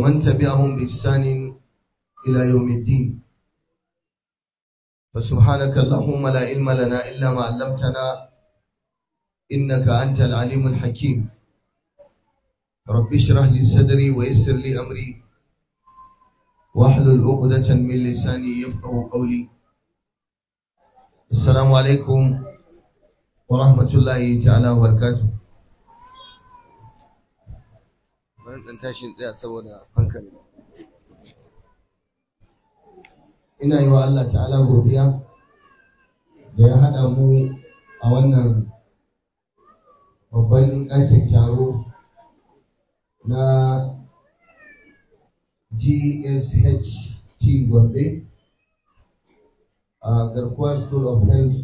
ومن تبعهم بإحسان إلى يوم الدين. فسبحانك اللهم لا علم لنا إلا ما علمتنا إنك أنت العليم الحكيم. رب اشرح لي صدري ويسر لي أمري واحلل عقدة من لساني يفقهوا قولي. السلام عليكم ورحمة الله تعالى وبركاته. Wannan tashin tsaya saboda hankali. Ina yi wa Allah ta'ala godiya da ya haɗa mu a wannan babban ɗakin taro na GSHT Gombe a Garkuwa School of Health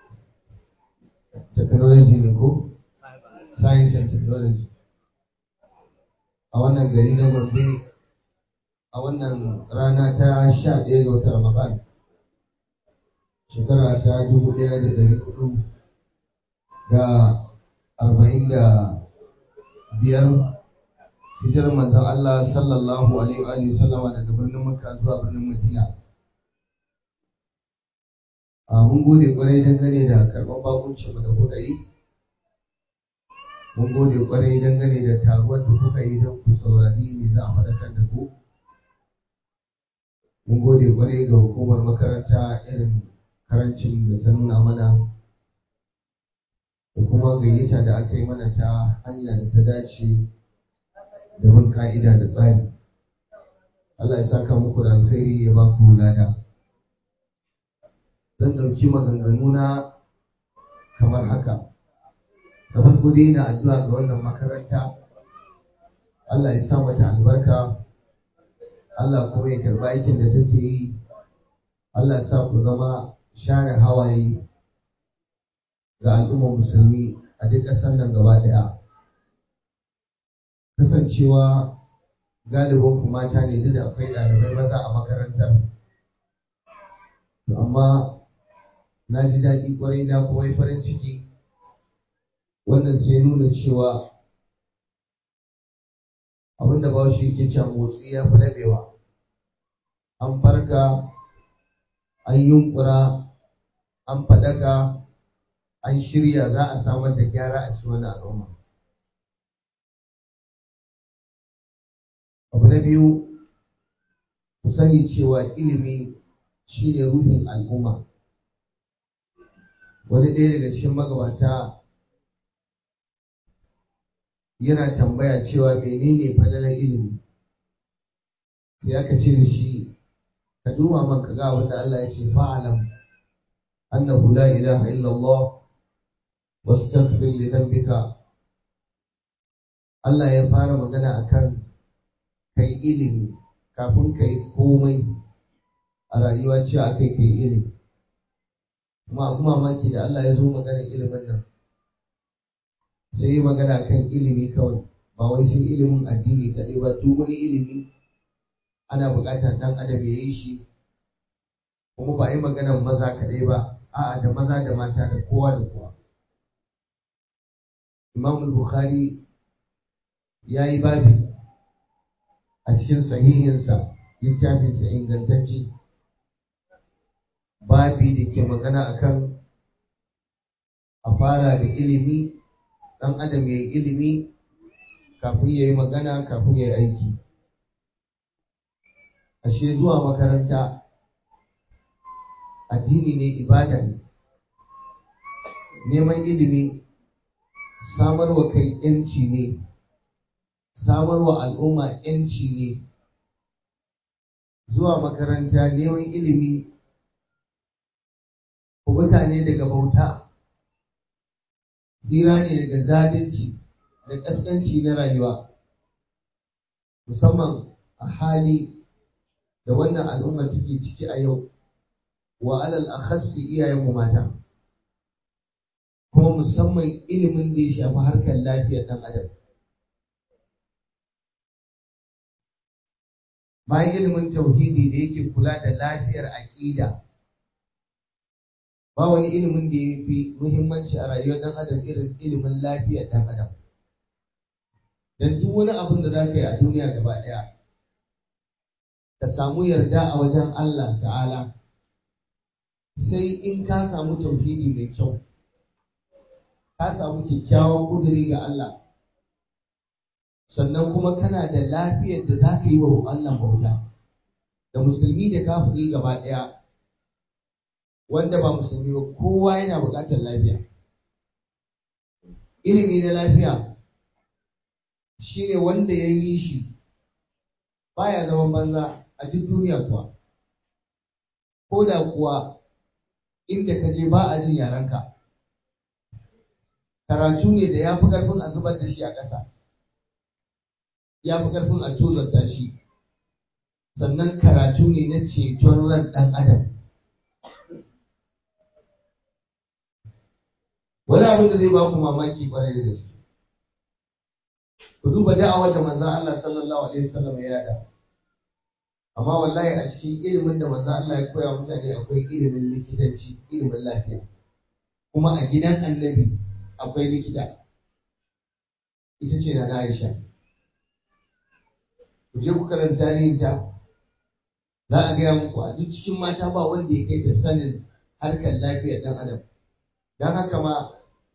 Technology ne ko? Science and Technology. A wannan gari na Gombe a wannan rana ta 11 ga watan Ramadan shekara ta 1445 hijirar manzon Allah sallallahu alaihi wa sallam daga birnin Makka zuwa birnin Madina. Mun gode kwarai dangane da karɓar bakuncin da kuka yi. Mun gode kwarai dangane da taruwar da kuka yi don ku saurari me za a faɗakar da ku. Mun gode kwarai ga hukumar makaranta irin karancin da ta nuna mana da kuma gayyata da aka yi mana ta hanya da ta dace da bin ka'ida da tsari. Allah ya saka muku da alkhairi ya ba ku lada. Zan ɗauki maganganu na kamar haka. Da farko dai ina addu'a ga wannan makaranta. Allah ya sa mata albarka. Allah kuma ya karba aikin da take yi. Allah ya sa ku zama share hawaye ga al'ummar musulmi a duk ƙasar nan gaba ɗaya. Kasancewa galibin ku mata ne duk da akwai ɗalibai maza a makarantar. Amma na ji daɗi ƙwarai na kuma yi farin ciki. Wannan sai nuna cewa abinda ba shi yake cewa motsi ya fi laɓewa. An farka, an yunkura, an faɗaka, an shirya za a samar da gyara a cikin wani al'umma. Abu na biyu, ku sani cewa ilimi shine ruhin al'umma. Wani ɗaya daga cikin magabata yana tambaya cewa menene falalar ilimi, sai aka ce da shi ka duba man ka ga abin da Allah ya ce fa'alam annahu la ilaha illallah wastaghfir li dhanbika. Allah ya fara magana akan kai ilimi kafin kai komai a rayuwa cewa akai kai ilimi. Kuma abu mamaki da Allah ya zo maganar ilimin nan sai yi magana kan ilimi kawai, ba wai sai ilimin addini kaɗai ba. Duk wani ilimi ana buƙatar ɗan adam ya yi shi, kuma ba a yi maganar maza kaɗai ba, a'a da maza da mata da kowa da kowa. Imam Bukhari ya yi babi a cikin sahihinsa, littafinsa ingantacce, babi da ke magana akan a fara da ilimi. Ɗan adam ya yi ilimi kafin ya yi magana, kafin ya yi aiki. Ashe zuwa makaranta addini ne, ibada ne. Neman ilimi samarwa kai ‘yanci ne, samarwa al'umma ‘yanci ne. Zuwa makaranta neman ilimi ku mutane daga bauta, tsira ne daga zalunci da ƙasƙanci na rayuwa, musamman a hali da wannan al'umma take ciki a yau, wa alal akhassi iyayenmu mata, kuma musamman ilimin da ya shafi harkar lafiyar ɗan adam. Bayan ilimin tauhidi da yake kula da lafiyar aƙida, ba wani ilimin da ya fi muhimmanci a rayuwar ɗan adam irin ilimin lafiyar ɗan adam. Dan duk wani abin da za ka yi a duniya gaba ɗaya, ka samu yarda a wajen Allah ta'ala sai in ka samu tauhidi mai kyau, ka samu kyakkyawan kuduri ga Allah, sannan kuma kana da lafiyar da za ka yi wa Allah bauta, da musulmi da kafiri gaba ɗaya, wanda ba musulmi ba kowa yana buƙatar lafiya. Ilimi na lafiya shi ne wanda ya yi shi baya zaman banza a duk duniya kuwa, ko da kuwa inda ka je ba a jin yarenka. Karatu ne da ya fi ƙarfin a zubar da shi a ƙasa, ya fi ƙarfin a tozarta shi, sannan karatu ne na ceton ran ɗan adam. Wani abin da zai ba ku mamaki kwarai da gaske, ku duba da'awar da manzon Allah sallallahu alaihi wasallam ya yada, amma wallahi a cikin ilimin da manzon Allah ya koya mutane akwai ilimin likitanci, ilimin lafiya, kuma a gidan annabi akwai likita, ita ce na Aisha. Ku je ku karanta tarihinta, za a gaya muku a duk cikin mata ba wanda ya kai ta sanin harkar lafiyar ɗan adam. Don haka ma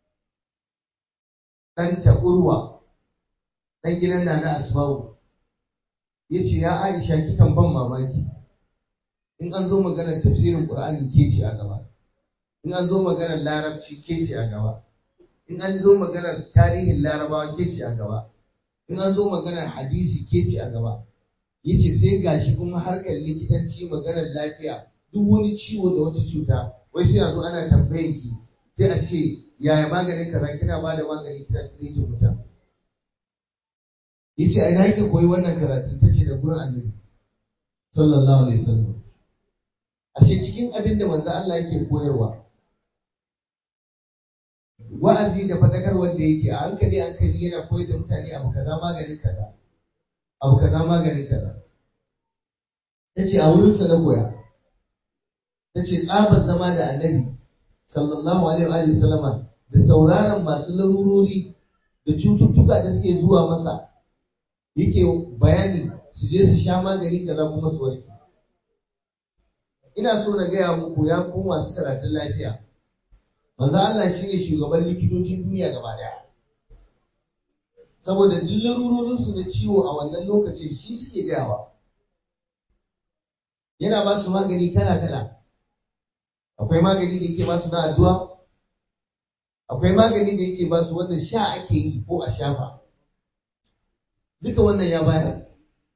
ɗanta Urwa, ɗan gidan Nana Asma'u, ya ce, ya Aisha kikan ban mamaki, in an zo maganar tafsirin Ƙur'ani ke ce a gaba, in an zo maganar larabci ke ce a gaba, in an zo maganar tarihin larabawa ke ce a gaba, in an zo maganar hadisi ke ce a gaba. Ya ce sai gashi kuma harkar likitanci, maganar lafiya, duk wani ciwo da wata cuta, wai sai a zo ana tambayan ki, sai a ce yaya maganin kaza, kina ba da magani kina treating mutum. Ya ce a ina yake koyi wannan karatun? Ta ce da gurin annabi sallallahu alaihi wasallam. Ashe cikin abin da manzo Allah yake koyarwa, wa'azi da fadakar wanda yake a hankali yana koyar da mutane abu kaza maganin kaza, abu kaza maganin kaza. Ta ce a wurinsa na koya. Ta ce tsabar zama da annabi sallallahu alaihi wa sallama da sauraron masu larurori da cututtuka da suke zuwa masa, yake bayani su je su sha magani kaza kuma su warke. Ina so na gaya muku ya ku masu karatun lafiya, manzo Allah shine shugaban likitocin duniya gaba daya, saboda duk larurorin su na ciwo a wannan lokacin shi suke gayawa. Yana ba su magani kala kala. Akwai magani da yake ba su na addu'a, akwai magani da yake ba su wanda sha ake yi ko a shafa, duka wannan ya bayar.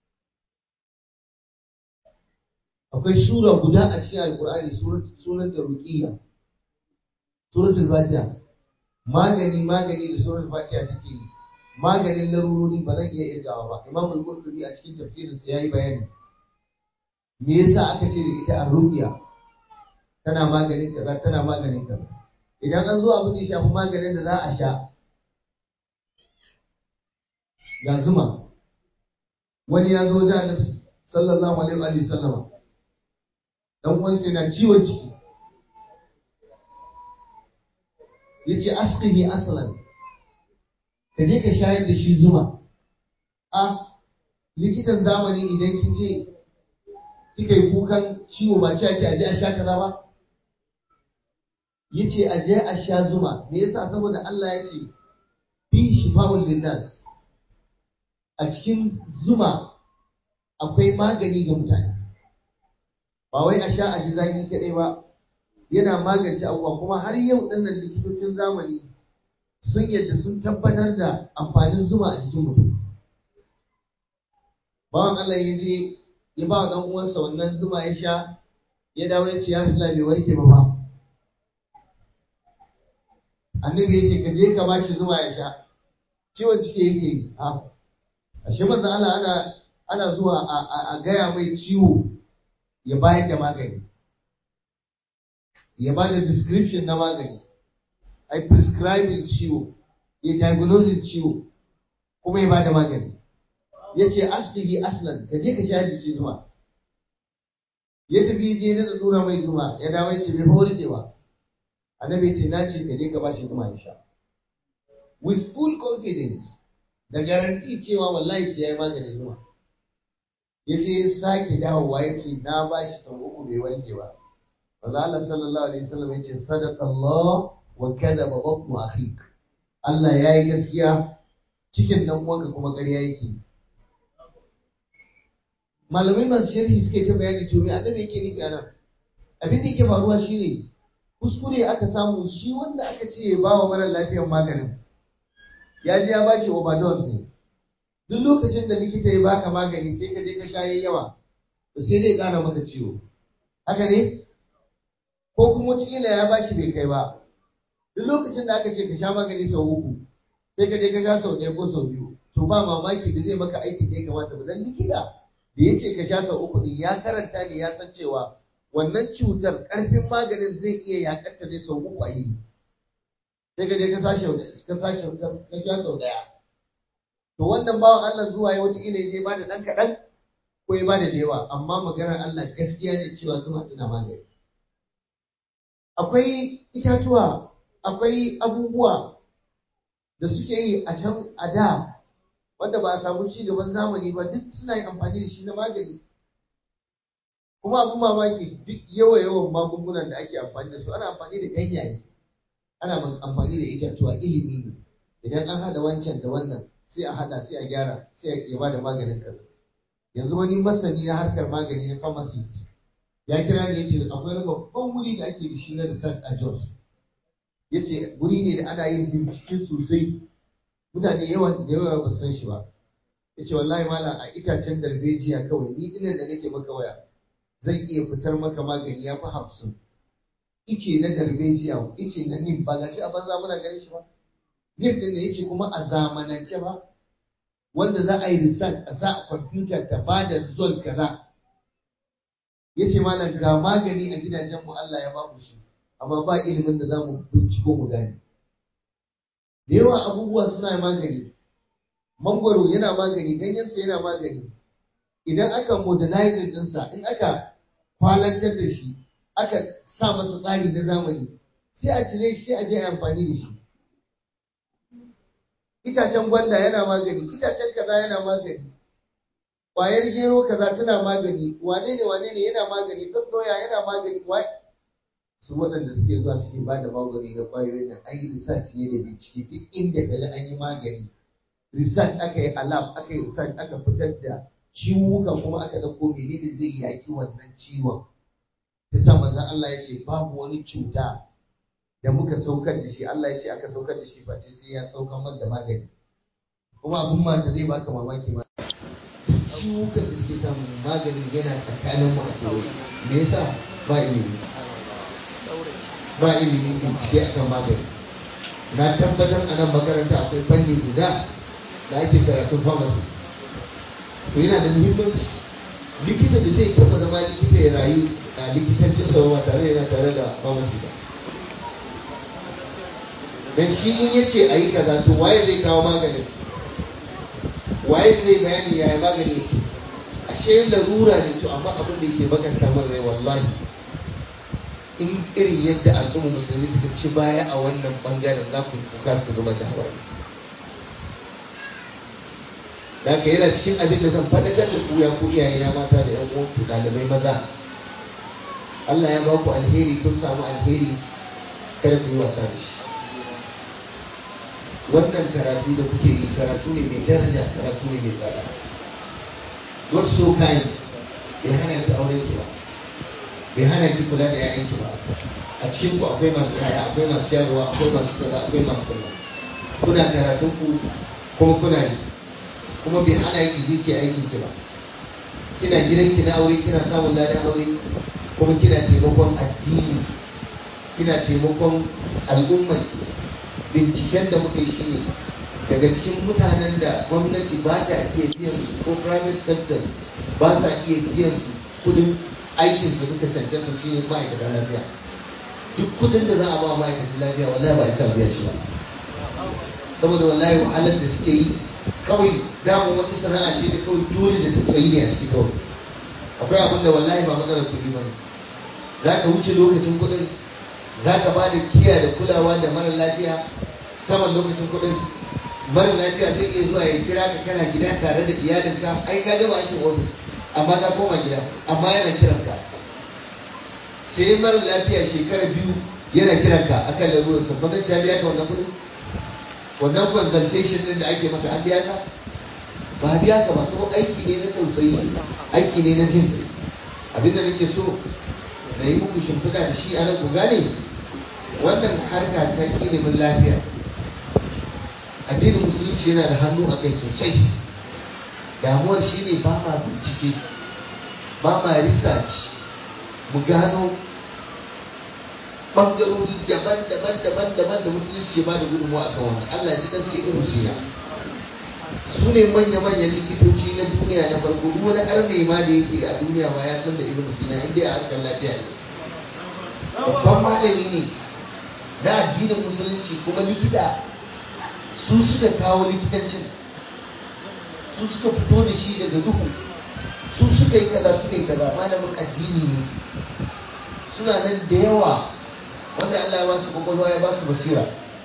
Akwai sura guda a cikin alkur'ani sunan da ruqiyya, suratul fatiha, magani da suratul fatiha take yi, maganin larurori ba zan iya irgawa ba. Imam al-Qurtubi a cikin tafsirinsa yayi bayani me yasa aka ce da ita ar-ruqiyya, tana maganin kaza, tana maganin kaza. Idan an zo abin da ya shafi maganin da za a sha, ga zuma, wani ya zo da Annabi sallallahu alaihi wa sallama, dan uwansa yana ciwon ciki, yace asqihi aslan, ka je ka shayar da shi zuma. Likitan zamani idan kin je kika yi kukan ciwo ba ce a je a sha kaza ba, yace a je a sha zuma. Me yasa? Saboda Allah ya ce fi shifa'un linnas, a cikin zuma akwai magani ga mutane. Ba wai a sha a ji zaki kadai ba, yana magance abubuwa. Kuma har yau dinnan likitocin zamani sun yadda sun tabbatar da amfanin zuma a cikin mutum. Bawan Allah ya je ya ba wa dan uwansa wannan zuma ya sha, ya dawo ya ce ya Rasulullah bai warke ba. Annabi ya ce ka je ka bashi zuma ya sha, ciwon ciki yake yi. Ashe manzo Allah ana zuwa a gaya mai ciwo ya bayar da magani, ya ba da description na magani, ai prescribing ciwo, ya diagnosing ciwo, kuma ya ba da magani. Ya ce aslihi aslan, ka je ka sha da shi zuma. Ya tafi je da dura mai zuma, ya dawo ya ce bai warke ba. Annabi ce na ce ka je ka bashi zuma ya sha, with full confidence, da guarantee cewa wallahi sai yayi maganin zuma. ya je ya sake dawowa ya ce na ba shi sau uku bai wanke ba. Allah sallallahu alaihi wasallam ya ce sadaqa Allah wa kadaba batnu akhik. Allah yayi gaskiya, cikin dan uwanka kuma ƙarya yake. Malamai masu sharhi suke ta bayani to me annabi yake nufi anan. Abin da yake faruwa shine kuskure aka samu, shi wanda aka ce ya ba wa mara lafiyar maganin ya je ya bashi overdose ne. Duk lokacin da likita ya baka magani sai ka je ka sha yawa to sai dai ƙara maka ciwo, haka ne? Ko kuma wataƙila ya bashi bai kai ba. Duk lokacin da aka ce ka sha magani sau uku sai ka je ka sha sau ɗaya ko sau biyu, to ba mamaki da zai maka aikin da ya kamata ba. Dan likita da ya ce ka sha sau uku din ya karanta ne, ya san cewa wannan cutar ƙarfin maganin zai iya yaƙarta ne sau uku a yini. Sai ka je ka sha sau ɗaya. To wannan bawan Allah zuwa ya wataƙila ya je ba da ɗan kaɗan ko ya ba da yawa, amma maganar Allah gaskiya ne cewa zuma tana magani. Akwai itatuwa, akwai abubuwa da suke yi a can a da wanda ba a samu ci gaban zamani ba, duk suna yin amfani da shi na magani. Kuma abin mamaki duk yawan magungunan da ake amfani da su ana amfani da ganyaye, ana amfani da itatuwa, ilimi ne. Idan an haɗa wancan da wannan sai a haɗa, sai a gyara, sai a ba da maganin kaza. Yanzu wani masani na harkar magani na pharmacist ya kira ni yace akwai wani babban wuri da ake da shi na research a Jos. Yace wuri ne da ana yin bincike sosai, mutane yawa ba san shi ba. Yace wallahi malam a itacen darbejiya kawai ni dinan da nake maka waya zan iya fitar maka magani ya fi 50. Ice na darbejiya, ice na nim, ba gashi a banza muna ganin shi ba. Nim din da yace kuma a zamanance ba, wanda za a yi research a sa a kwamfuta ta ba da result kaza. Yace malam ga magani a gidajen mu Allah ya ba mu shi, amma ba ilimin da za mu binciko mu gane. Da yawa abubuwa suna magani. Mangwaro yana magani, ganyensa yana magani. Idan aka modernize ɗinsa, in aka kwalantar da shi, aka sa masa tsari na zamani, sai a cire shi sai a je a amfani da shi. Itacen gwanda yana magani, itacen kaza yana magani, ƙwayar gero kaza tana magani, wane ne yana magani, doya yana magani, su waɗanda suke zuwa suke ba da magani ga ƙwayoyin nan an yi research ne da bincike. Duk inda ka ga an yi magani research aka yi a lab, aka yi research aka fitar da ciwuka kuma aka ɗauko menene zai yaƙi wannan ciwon. Ta sa manzon Allah ya ce babu wani cuta da muka saukar da shi, Allah ya ce aka saukar da shi face sai ya saukar man da magani. Kuma abin ma da zai baka mamaki ma ciwukan da suke samun maganin yana tsakanin mu a kewaye. Me yasa? Ba ilimi. Ba ilimin bincike akan magani. Na tabbatar a nan makaranta akwai fanni guda da ake karatun pharmacist. To yana da muhimmanci likita da zai taɓa zama likita ya rayu a likitancin sa ba tare da pharmacy ba. Dan shi in yace ayi kaza to waye zai kawo maganin? Waye zai bayani yaya magani yake? Ashe larura ne to, amma abin da yake bakanta min rai wallahi, in irin yadda al'ummar musulmi suka ci baya a wannan bangaren za ku kuka ku zuba da hawaye. Da haka yana cikin abin da zan faɗakar da ku ya ku iyayena mata da ƴan uwanku ɗalibai maza. Allah ya ba ku alheri, kun samu alheri, kada ku yi wasa da shi. Wannan karatu da kuke yi karatu ne mai daraja, karatu ne mai tsada. Not so kind, bai hana ki auren ki ba, bai hana ki kula da 'ya'yanki ba. A cikin ku akwai masu yaya, akwai masu shayarwa, akwai masu kaza, akwai masu kaza. Kuna karatun ku kuma kuna yi, kuma bai hana ki je ki aikin ki ba. Kina gidan ki na aure, kina samun ladan aure, kuma kina taimakon addini, kina taimakon al'ummar. Binciken da muka yi shi ne daga cikin mutanen da gwamnati ba ta iya biyan su, ko private sectors ba sa iya biyan su kudin aikin su duka cancanta, shi ne ma'aikatan lafiya. Duk kudin da za a ba ma'aikatan lafiya wallahi ba isa biya shi ba, saboda wallahi wahalar da suke yi kawai damar wata sana'a ce da kawai dole da tausayi ne a ciki kawai. Akwai abin da wallahi ba matsalar kuɗi ba ne. Za ka wuce lokacin kuɗin, za ka ba da kiya da kulawa da mara lafiya saman lokacin kuɗin. Mara lafiya zai iya zuwa ya kira ka kana gida tare da iyalinka, ai ka gama aikin ofis, amma ka koma gida amma yana kiranka. Sai mara lafiya shekara 2 yana kiranka akan larurarsa, gwamnati ta biya ka wannan kuɗin? Wannan consultation din da ake maka an biya ka? Ba biya ka ba. So aiki ne na tausayi, aiki ne na jin kai. Abinda nake so na yi muku shimfiɗa da shi a nan ku gane wannan harka ta ilimin lafiya. Addinin musulunci yana da hannu a kai sosai. Damuwar shi ne ba ma bincike, ba ma research, mu gano ɓangarori daban-daban da musulunci ba da gudunmawa a kan wannan. Allah ya ci kansu Ibn Sina. Su ne manya-manyan likitoci na duniya na farko. Duk wani arne ma da yake a duniya ma ya san da Ibn Sina inda a harkar lafiya ne. Babban malami ne na addinin musulunci kuma likita. Su suka kawo likitancin, su suka fito da shi daga duhu, su suka yi kaza malamin addini ne. Suna nan da yawa wanda Allah ya ba su kwakwalwa ya ba su basira.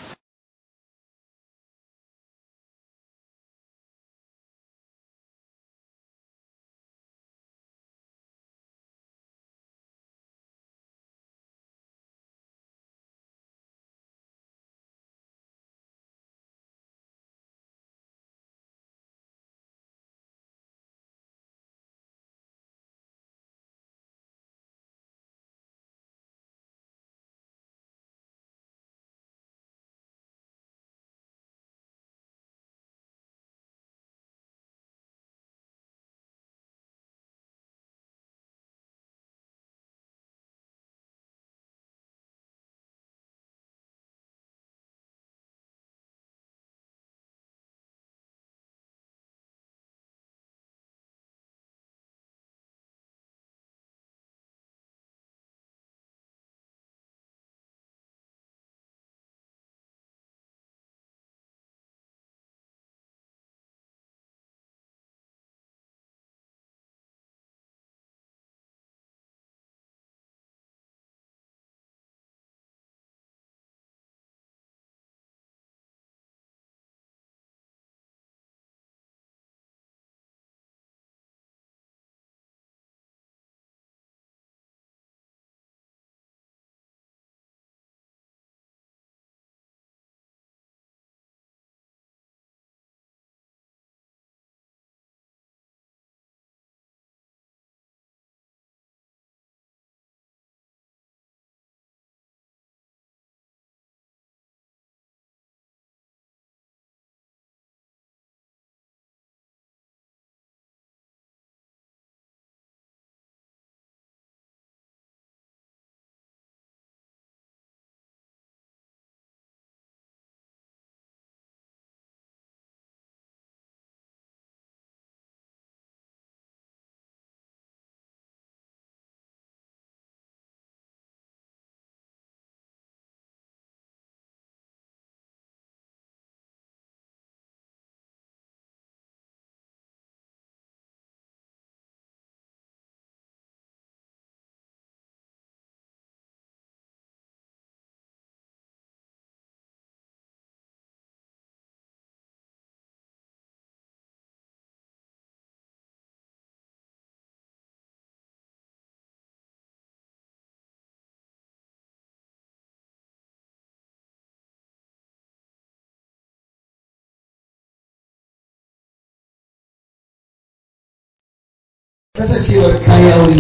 Kasancewar kayi aure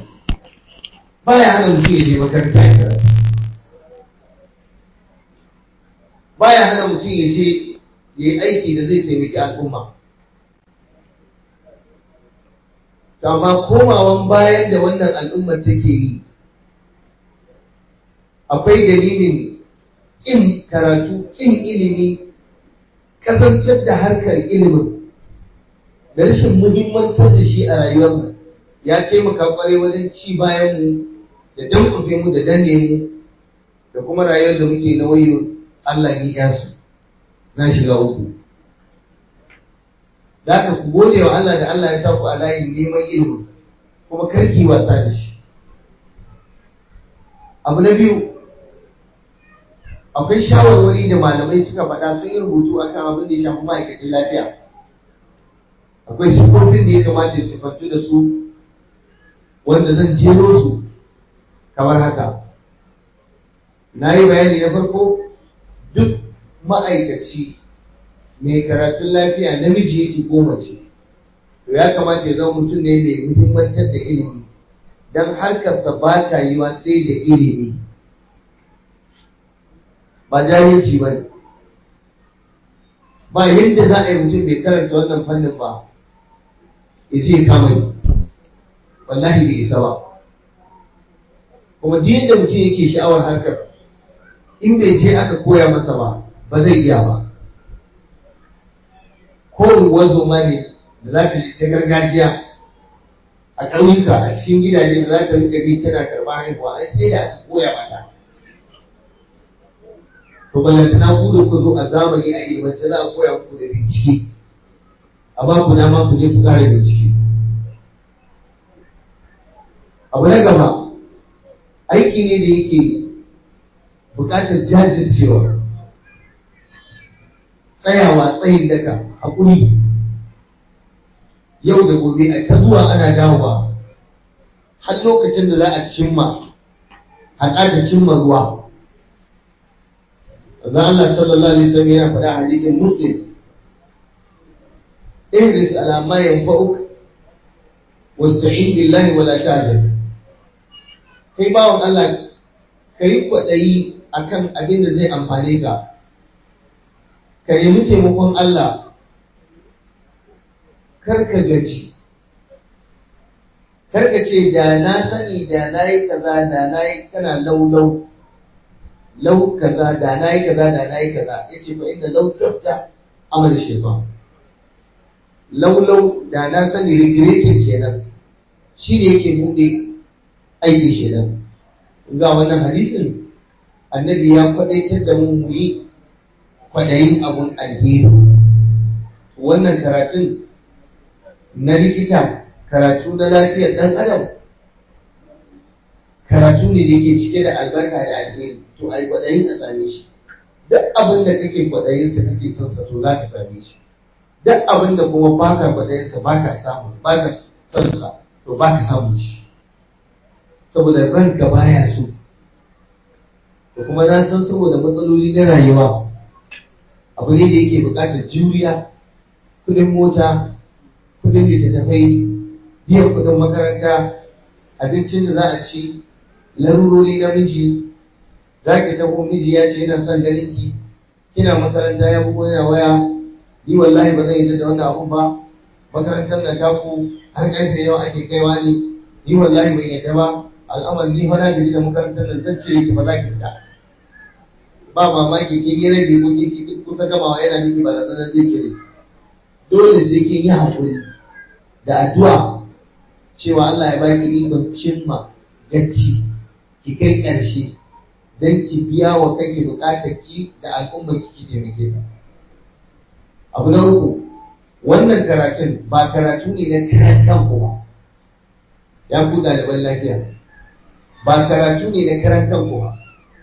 baya hana mutum ya je makaranta ya karatu, baya hana mutum ya je ya yi aiki da zai taimaki al'umma. Amma komawan bayan da wannan al'ummar take yi, akwai dalilin ƙin karatu, ƙin ilimi, ƙazantar da harkar ilimin da rashin muhimmantar da shi a rayuwarmu ya taimaka kwarai wajen ci bayan mu da dankufe mu da danne mu da kuma rayuwar da muke na wayo Allah ni yasu na shiga uku. Da ka ku gode wa Allah da Allah ya sa ku a layin neman ilimi kuma karki wasa da shi. Abu na biyu, akwai shawarwari da malamai suka faɗa sun yi rubutu akan abin da ya shafi ma'aikacin lafiya. akwai sifofin da ya kamata ya sifantu da su wanda zan jero su kamar haka. Na yi bayani na farko, duk ma'aikaci mai karatun lafiya namiji yake ko mace, to ya kamata ya zama mutum ne mai muhimmantar da ilimi, don harkarsa ba ta yiwa sai da ilimi, ba jahilci ba ne. Ba yadda za a yi mutum bai karanta wannan fannin ba ya ce kama yi, wallahi bai isa ba. Kuma duk yadda mutum yake sha'awar harkar, in bai je aka koya masa ba zai iya ba. Ko ruwan zoma ne da za ta ta gargajiya a ƙauyuka a cikin gidaje da za ta rika bi tana karɓa haihuwa, ai sai da aka koya mata. To balantana ku da ku zo a zamani a ilimance za a koya muku da bincike, a ba ku dama ku je ku ƙara bincike. Abu na gaba, aiki ne da yake buƙatar jajircewa, tsayawa tsayin daka, haƙuri, yau da gobe a ta zuwa ana dawowa har lokacin da za a cimma haƙa ta cimma ruwa. Azan Allah sallallahu alaihi wasallam yana faɗa a hadisin Muslim, ihris ala ma yanfa'uk wasta'in billahi wala ta'jaz. Kai bawon Allah, kai kwaɗayi akan abin da zai amfane ka, ka nemi taimakon Allah, karka gaji, karka ce da na sani da na yi kaza da na yi, kana lau kaza da na yi kaza da na yi kaza. Ya ce fa inda lau tafta amal shaitan, lau da na sani regretting kenan, shi ne yake buɗe aikin shaitan. Ga wannan hadisin annabi ya kwaɗaitar da mu yi kwaɗayin abun alheri. Wannan karatun na likita, karatu na lafiyar ɗan adam, karatu ne da yake cike da albarka da alheri. To ai kwaɗayin a same shi. Duk abin da kake kwaɗayinsa kake son sa, to za ka same shi. Duk abin da kuma baka kwaɗayinsa baka samu, baka son sa, to baka samu shi. Saboda ranka baya so. Da kuma na san saboda matsaloli na rayuwa, abu ne da yake buƙatar juriya, kudin mota, kudin littattafai, biyan kudin makaranta, abincin da za a ci, larurori na miji. Za ki taho miji ya ce yana son ganin ki, kina makaranta ya bugo yana waya, ni wallahi ba zan yi da wannan abun ba, makarantar nan taku har ƙarfe nawa ake kaiwa ne, ni wallahi ban yadda ba, al'amari ni fa na gaji da makarantar nan, zan cire ki ba za ki fita. Ba mamaki kin yi rabi ko kin kusa gamawa yana miki barazanar zai cire. Dole sai kin yi haƙuri da addu'a cewa Allah ya baki ikon cimma gaci, ki kai ƙarshe don ki biya wa kanki buƙatar ki da al'umma ki taimake ta. Abu na uku, wannan karatun ba karatu ne na karan kanku ba, ya ku ɗaliban lafiya, ba karatu ne na karan kanku ba.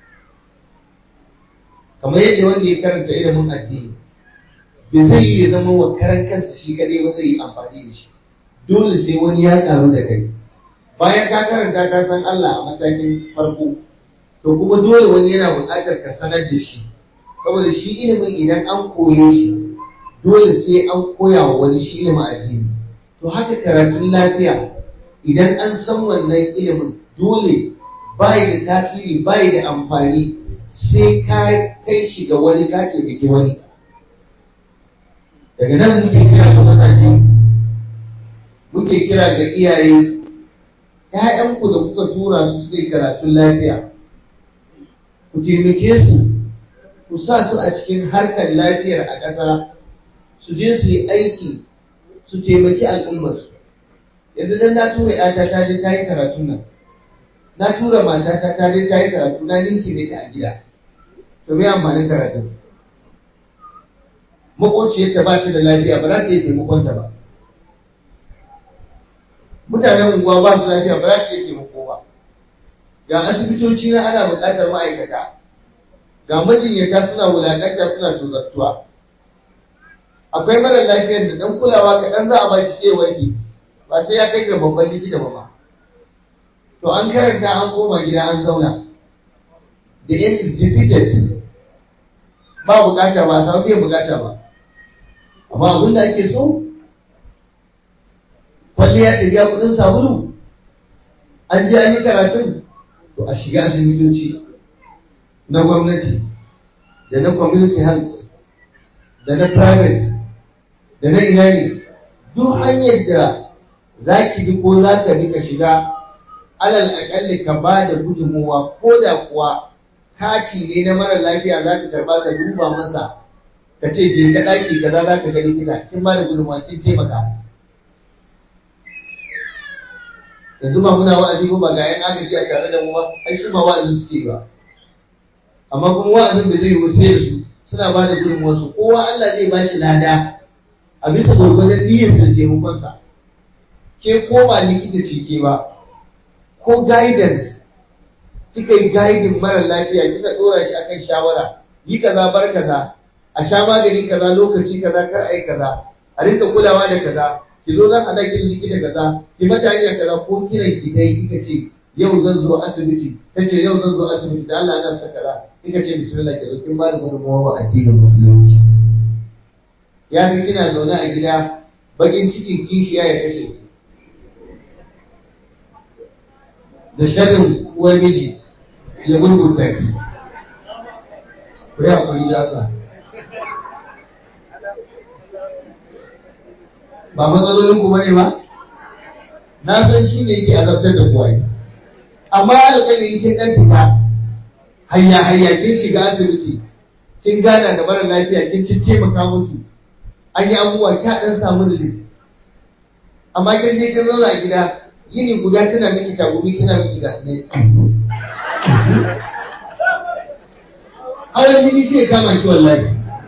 Kamar yadda wanda ya karanta ilimin addini bai zai yi ya zama wa karan kansa shi kadai ba, zai yi amfani da shi, dole sai wani ya karu da kai. Bayan ka karanta ka san Allah a matakin farko, to kuma dole wani yana buƙatar ka sanar da shi, saboda shi ilimin idan an koye shi dole sai an koya wa wani shi ilimin addini. To haka karatun lafiya, idan an san wannan ilimin dole bai da tasiri, bai da amfani sai ka kai shi ga wani, ka taimaki wani. Daga nan muke kira ga mazaje, muke kira ga iyaye, ‘ya'yanku da kuka tura su suka yi karatun lafiya, ku taimake su, ku sa su a cikin harkar lafiyar a ƙasa, su je su yi aiki, su taimaki al'ummarsu. Yanzu dan na tura ‘yata ta je ta yi karatun nan, na tura matata ta je ta yi karatu, na ninki ne ta a gida, to me amfanin karatun? Maƙociyarta ba ta da lafiya, ba za ta yi taimakonta ba. Mutanen unguwa ba su lafiya, ba za ta yi taimako ba. Ga asibitoci na ana buƙatar ma'aikata, ga majinyata suna wulaƙanta, suna tozartuwa. akwai mara lafiyar da dan kulawa kaɗan za a ba shi sai warke ba sai ya kai ga babban likita ba ma. To an karanta an koma gida an zauna, the aim is defeated, ba bukata ba, samu biyan bukata ba. Amma abin da ake so, kwalliya ta biya kudin sabulu, an je an yi karatun, to a shiga asibitoci na gwamnati da na community health da na private da na ina ne, duk hanyar da za ki bi ko za ka bi ka shiga, alal akalli ka ba da gudunmuwa ko da kuwa kati ne na mara lafiya za ka karba ka duba masa ka ce je ka ɗaki kaza za ka ga likita, kin ba da gudunmuwa kin taimaka. Yanzu ba muna wa'azi ko ba ga yan agaji a tare da mu ba, ai su ba wa'azin suke ba, amma kuma wa'azin da zai yi sai da su suna ba da gudunmuwar su, kowa Allah zai ba shi lada a bisa gwargwadon niyyar sa taimakonsa. Ke ko ba likita ce ke ba, ko guidance kika yi guiding mara lafiya, kika dora shi akan shawara, yi kaza bar kaza, a sha magani kaza lokaci kaza kar ai kaza, a rinka kulawa da kaza, ki zo zan hada ki likita kaza, ki mata hanya kaza, ko kiran ki dai kika ce yau zan zo asibiti, tace yau zan zo asibiti da Allah yana son kaza, kika ce bismillah ki zo kin ba da gudunmawa wa addinin musulunci. Ya fi kina zaune a gida bakin cikin kishiya ya kashe ki, da sharrin uwar miji ya gurgurta ki. Ku yi haƙuri da haka. Ba matsalolin ku bane ba? Na san shi ne yake azabtar da kowa. Amma alƙalin kin ɗan fita, hayya kin shiga asibiti, kin gana da mara lafiya, kin taimaka musu, an yi abubuwa ki ɗan samu relief. Amma kin je kin zauna a gida, yini guda tana miki tagumi, tana miki gasne. Hawan jini sai ya kama ki wallahi.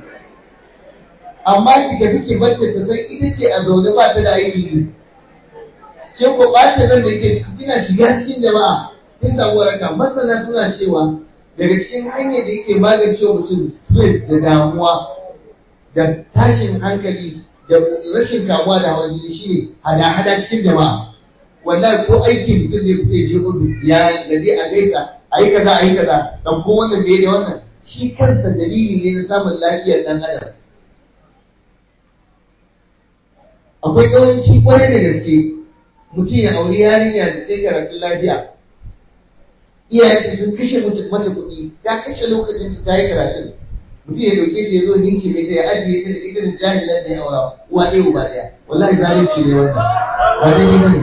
Amma ki tafi ki bacce ta san ita ce a zaune ba ta da aiki ne. Ke ko ɓace nan da yake ciki, kina shiga cikin jama'a kin samu waraka. Masana suna cewa daga cikin hanyar da yake magance mutum stress da damuwa da tashin hankali da rashin kamuwa da hawan jini shine hada-hada cikin jama'a. Wallahi ko aiki mutum zai fita je gudu ya gaje a gaisa ayi kaza dan ko wannan bai da wannan, shi kansa dalili ne na samun lafiyar dan adam. Akwai yawanci kwarai da gaske mutum ya auri yarinya da sai karatun lafiya, iyayenta sun kashe mata kuɗi, ta kashe lokacin ta yi karatun, mutum ya dauke ta ya zo ninki mai ta ya ajiye ta da ita da jahilan da ya aura uwa ɗaya uba ɗaya. Wallahi zalunci ne wannan, ba daidai ba ne.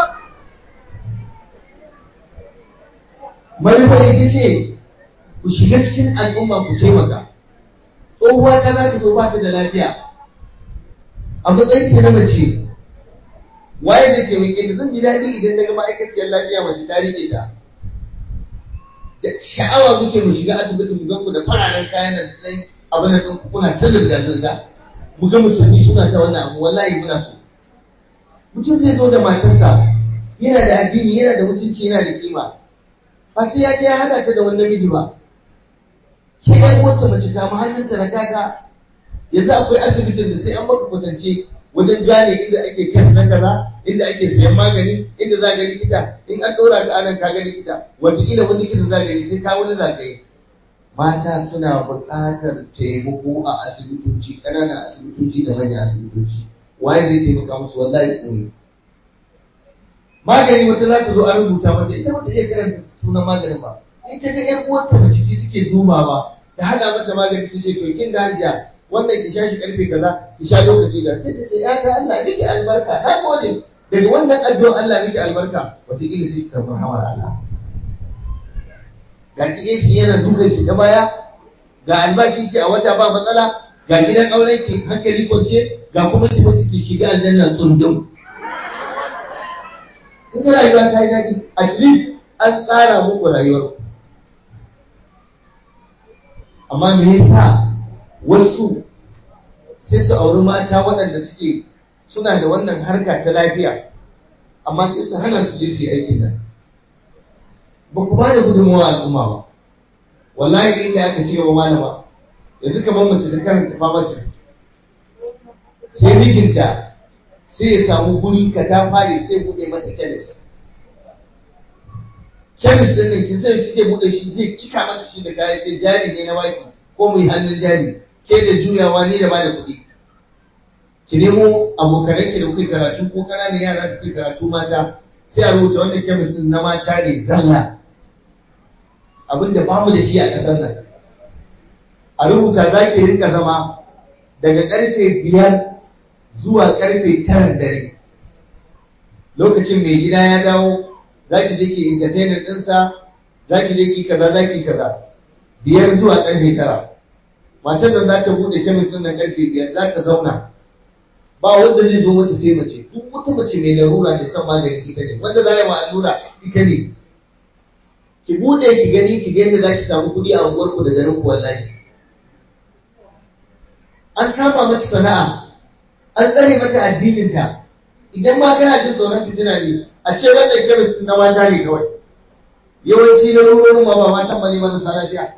Manufar ita ce ku shiga cikin al'umma ku taimaka. Tsohuwa ta za ta zo ba ta da lafiya, a matsayin ta na mace, waye zai taimake ta? Zan ji daɗi idan daga ma'aikaciyar lafiya mace ta rike ta. Da sha'awa muke mu shiga asibiti mu gan ku da fararen kayan nan sai abin da ɗin kuna ta zirga-zirga, mu ga musulmi suna ta wannan abu, wallahi muna so. Mutum zai zo da matarsa, yana da addini, yana da mutunci, yana da kima, ba sai ya je ya haɗa ta da wani namiji ba. Ke ɗan wata mace ta hannunta na kaka. Yanzu akwai asibitin da sai an maka kwatance wajen gane inda ake test na kaza, inda ake sayan magani, inda za ga likita, in an ɗora ka anan ka ga likita, wataƙila wani likita za ga yi sai ka wani zagaye. Mata suna buƙatar taimako a asibitoci, ƙananan asibitoci da manyan asibitoci. Waye zai taimaka musu? Wallahi koyi. Magani wata za ta zo an rubuta mata, ita bata iya karanta sunan maganin ba. In ta ga ƴan uwarta mace ce take dubawa, ta haɗa mata magani ta ce to kin da hajiya wannan ki sha shi karfe kaza, ki sha lokaci ga, sai ta ce ya ga Allah miki albarka, na gode. Daga wannan addu'ar Allah miki albarka, wataƙila sai ki samu rahmar Allah. Ga ki AC yana dukan ki ta baya, ga albashi ki a wata ba matsala, ga gidan auren ki hankali kwance, ga kuma ki mutu ki shiga aljanna tsundum. In ga rayuwa ta yi daɗi, at least an tsara muku rayuwar. Amma me yasa wasu sai su auri mata waɗanda suke suna da wannan harka ta lafiya, amma sai su hana su je su yi aikin nan? Ba ku ba da gudunmawa al'umma ba. Wallahi inda aka ce wa malama, yanzu kamar mace da karanta pharmacist, sai mijinta sai ya samu guri ka ta fare sai buɗe mata kemis. Kemis ɗin nan kin sai kike buɗe shi zai cika mata shi da kaya ce jari ne na waki ko mu yi hannun jari ke da juyawa ni da ba da kuɗi. Ki nemo abokanai ki da kuke karatu ko ƙananan yara da kuke karatu mata sai a rubuta wannan kemis ɗin na mata ne zalla. Abinda ba mu da shi a ƙasar nan. A rubuta za ki rinka zama daga ƙarfe 5 zuwa ƙarfe 9 dare. Lokacin mai gida ya dawo za ki je ki entertainer ɗinsa, za ki je ki kaza za ki kaza. 5 zuwa ƙarfe 9. Matar da za ta buɗe kemis ɗin nan ƙarfe 5 za ta zauna. Ba wanda zai zo mata sai mace, duk wata mace mai larura ne son magani ita ne, wanda za a yi wa allura ita ne. Ki buɗe ki gani ki ga yadda za ki samu kuɗi a unguwarku da garin ku wallahi. An saba mata sana'a, an tsare mata addininta. Idan ma kana jin tsoron fitina ne, a ce wannan kemis na mata ne kawai. Yawanci larurorin ma ba matan bane marasa lafiya.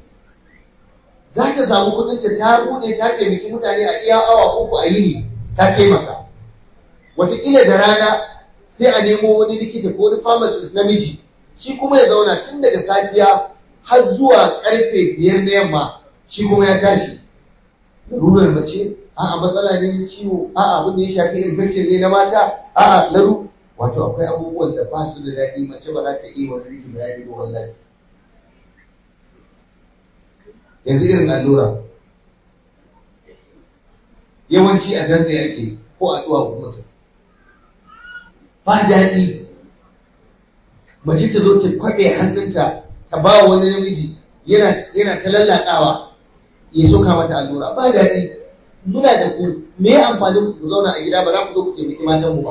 Za ta samu kuɗinta ta buɗe ta taimaki mutane a iya awa 3 a yini ta taimaka. Wataƙila da rana sai a nemo wani likita ko wani pharmacist namiji, shi kuma ya zauna tun daga safiya har zuwa ƙarfe 5 na yamma, shi kuma ya tashi. Larurar mace, a'a matsala ne na ciwo, a'a abin da ya shafi infection ne na mata, a'a wato akwai abubuwan da ba su da daɗi, mace ba za ta iya wani riki da daɗi ba wallahi. Yanzu irin allura yawanci a zanzai ake ko a duwa mutum ba daɗi. Mace ta zo ta kwaɗe hannunta ta ba wa wani namiji yana ta lallaɗawa ya soka mata allura, ba daɗi. Muna da ku, me ya amfanin ku zauna a gida ba za ku zo ku taimaki matan mu ba?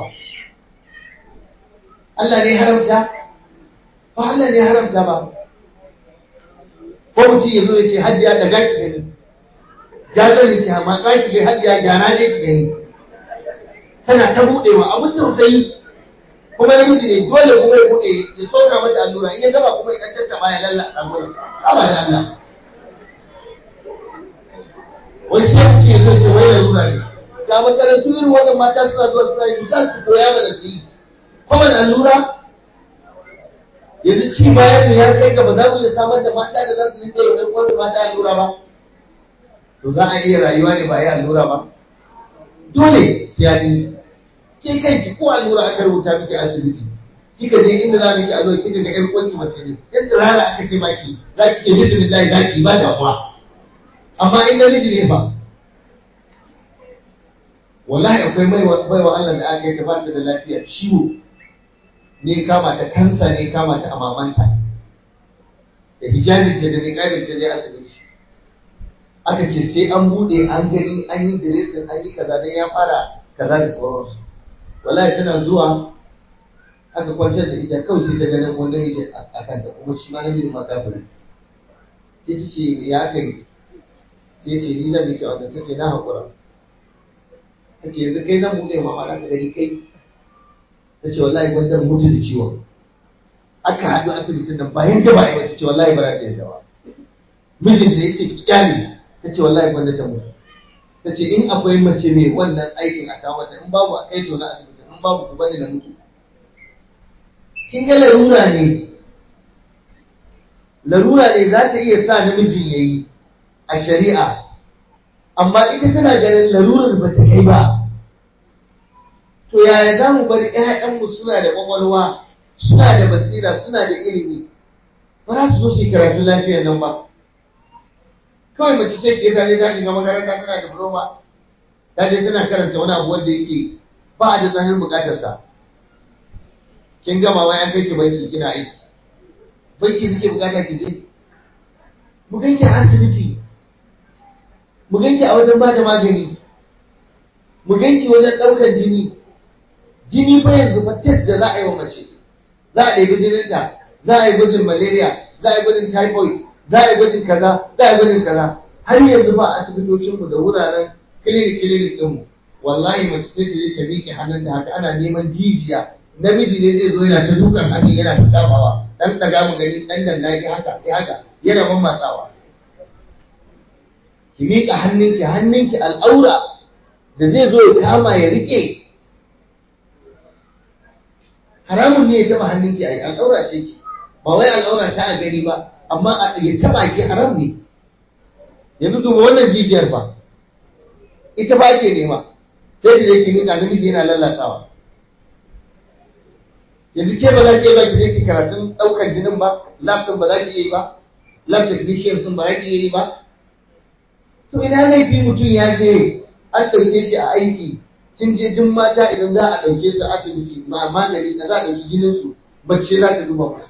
Allah ne haramta? Ba Allah ne haramta ba. Ko mutum ya zo ya ce hajiya da gaki gani, jazar ya ce amma gaki gani hajiya gyara ne ki gani. Tana ta buɗewa abin tausayi, kuma namiji ne dole kuma ya buɗe ya soka mata allura, in ya gaba kuma ya ɗan tattaba ya lallata allura. Ba da Allah. Wani sai mutum ya zo ce wai larura ne. Ga makarantu irin wannan mata suna zuwa suna yi misal su koya mana su yi. Kuma da allura yanzu ci bayan ya kai ga ba za mu iya samar da mata da za su yi tsaye wajen kwanta mata allura ba. To za a iya rayuwa ne ba ya allura ba. Dole sai ya yi. Ke kanki ko allura aka rubuta miki asibiti. Kika je inda za mu yi allura kika ga ƴar kwanki mace ne. Yadda rana aka ce maki za ki ce bismillah za ki ba da kuwa. Amma in namiji ne ba. Wallahi akwai baiwa Allah da aka yi ta ba ta da lafiya ciwo ne kama ta kansa ne kama ta a mamanta da hijabinta da niqabinta dai asibiti aka ce sai an bude an gani an yi dressing an yi kaza dan ya fara kaza da sauransu. Wallahi tana zuwa aka kwantar da ita kawai sai ta ganin wanda ne a kanta kuma shi ma namiji ma kafiri. Sai ta ce ya kai sai ce ni zan miki wannan, ta ce na haƙura. Ta ce yanzu kai zan bude mama na ka gani kai. Ta ce wallahi wanda mutu da ciwon. Aka haɗu asibitin nan bayan da ba a yi ta ce wallahi ba za ta yadda ba. Mijinta ya ce ki kyale, ta ce wallahi wanda ta mutu. Ta ce in akwai mace mai wannan aikin a kawo ta, in babu a kai to na asibiti, in babu ku bani na mutu. Kin ga larura ne. Larura ne za ta iya sa namijin ya yi a shari'a, amma ita tana ganin larurar ba ta kai ba. To yaya za mu bari ‘ya'yanmu suna da ƙwaƙwalwa, suna da basira, suna da ilimi, ba za su zo su yi karatun lafiyar nan ba. Kawai mace ce ke ta je ta shiga makaranta tana da diploma, ta je tana karanta wani abu wanda yake ba a da tsanin buƙatarsa. Kin gama wai an kai ki banki kina aiki. Banki muke buƙata ki je. Mu ganki a asibiti. Mu ganki a wajen ba da magani. Mu ganki wajen ɗaukar jini. Jini fa yanzu fa test da za a yi wa mace. Za a ɗebi jininta, za a yi gwajin malaria, za a yi gwajin typhoid, za a yi gwajin kaza, za a yi gwajin kaza. Har yanzu ba asibitocinmu da wuraren clinic ɗinmu. Wallahi mace sai ta je ta miƙe hannunta haka ana neman jijiya. Namiji ne zai zo yana ta dukan hannun yana ta shafawa. Dan ɗaga mu gani ɗan nan na yi haka, haka yana mammatsawa. Ki miƙa hannunki al'aura. da zai zo ya kama ya rike. Haramun ne ya taba hannunki a yi, al'aura ce ki, ba wai al'aura ta a gani ba, amma ya taba ki haram ne. Yanzu duba wannan jijiyar ba, ita ba ke nema, sai da yake nuna namiji yana lalatawa. Yanzu ke ba za ki yi ba ki je ki karatun ɗaukar jinin ba, lab ɗin ba za ki yi ba, lab technician sun ba za ki yi ba. To ina laifi mutum ya je an ɗauke shi a aiki, kin je duk mata idan za a ɗauke su asibiti magani da za a ɗauki jininsu, mace za ta duba musu.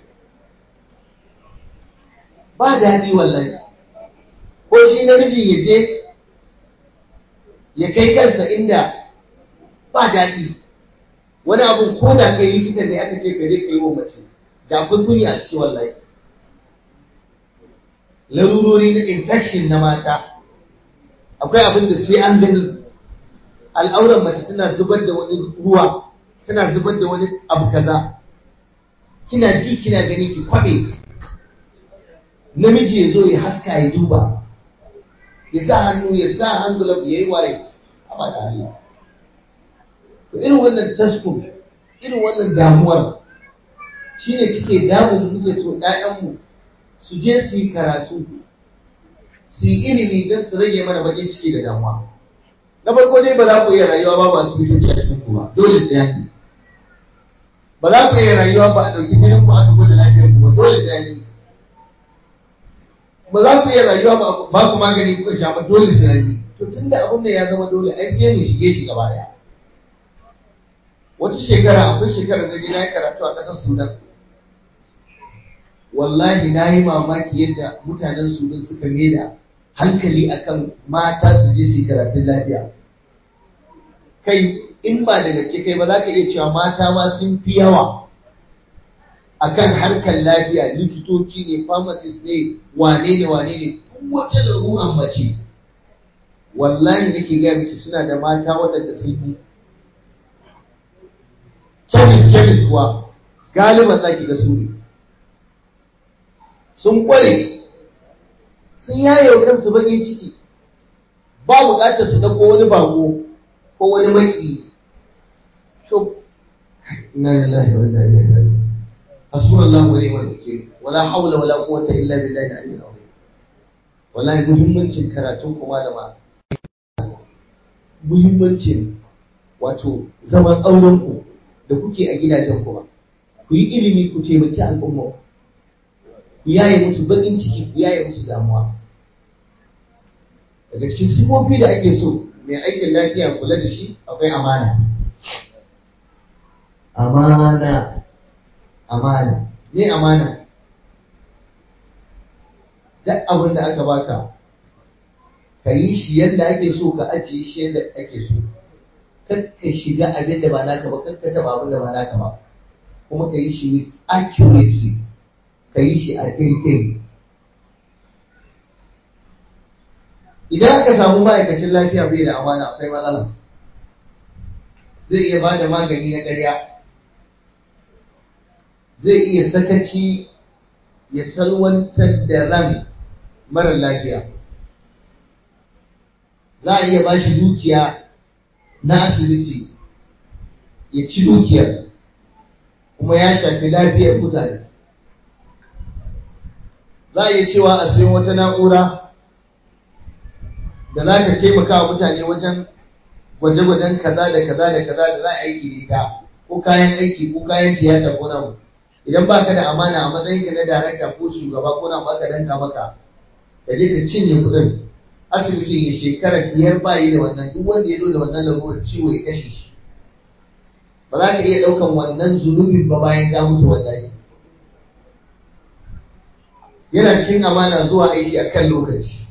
Ba daɗi wallahi. Ko shi namijin ya je ya kai kansa inda ba daɗi. Wani abun ko da kai likitan ne aka ce ka je ka yi wa mace, da akwai kunya a cikin wallahi. Larurori na infection na mata, akwai abin da sai an gani. Al'auran mace tana zubar da wani ruwa, tana zubar da wani abu kaza, kina ji kina gani ki kwaɓe. Namiji ya zo ya haska ya duba, ya sa hannu, ya sa handulab, ya yi waye a ba da Allah. To irin wannan taskun, irin wannan damuwar shi ne cike damun muke so ‘ya'yanmu su je su yi karatu, su yi ilimi don su rage mana baƙin ciki da damuwa. Na farko dai ba za ku iya rayuwa ba ba asibitoci a cikin ku ba, dole sai yanki. Ba za ku iya rayuwa ba a ɗauki jinin ku aka gwada lafiyar ku ba, dole sai yanki. Ba za ku iya rayuwa ba ku magani kuka sha ba, dole sai yanki. To tun da abin da ya zama dole, ai sai mu shige shi gaba daya. Wata shekara, akwai shekarar da na yi karatu a ƙasar Sudan. Wallahi na yi mamaki yadda mutanen Sudan suka maida hankali akan mata su je su yi karatun lafiya. Kai in ba da gaske kai ba za ka iya cewa mata ma sun fi yawa akan harkar lafiya, likitoci ne, pharmacist ne, wane ne, wata laruran mace. Wallahi nake gaya miki suna da mata waɗanda sun fi. Kemis kuwa galiban za ki ga su ne. Sun kware, sun yaye wa kansu baƙin ciki, ba buƙatar su ɗauko wani bago ko wani maki. To, inna lillahi wa inna ilaihi raji'un. Hasbunallahu wa ni'mal wakeel. Wala hawla wala quwwata illa billahi al-aliyyil azim. Wallahi muhimmancin karatun ku malama. Muhimmancin wato zaman auren ku da kuke a gidajen ku ba. Ku yi ilimi ku taimaki al'umma. Ku yaye musu baƙin ciki, ku yaye musu damuwa. Daga cikin sifofi da ake so mai aikin lafiya kula da shi akwai amana. Amana. Me amana? Duk abin da aka baka, ka yi shi yadda ake so, ka ajiye shi yadda ake so. Kar ka shiga abin da ba naka ba, kar ka taɓa abin da ba naka ba. Kuma ka yi shi with accuracy. Ka yi shi a daidai. Idan aka samu ma'aikacin lafiya bai da amana akwai matsala. Zai iya ba da magani na ƙarya, zai iya sakaci ya salwantar da ran mara lafiya. Za a iya ba shi dukiya na asibiti ya ci dukiyar, kuma ya shafi lafiyar mutane. Za a iya cewa a sayi wata na'ura da za ta taimaka wa mutane wajen gwaje-gwajen kaza da za a aiki da ita, ko kayan aiki ko kayan tiyata ko namu. Idan ba ka da amana a matsayin ka na darakta ko shugaba ko na baka danka maka, ka je ka cinye kuɗin asibitin ya shekara 5 ba yi da wannan, duk wanda ya zo da wannan lalurar ciwo ya kashe shi. Ba za ka iya ɗaukan wannan zunubin ba bayan ka mutu wallahi. Yana cikin amana zuwa aiki a kan lokaci.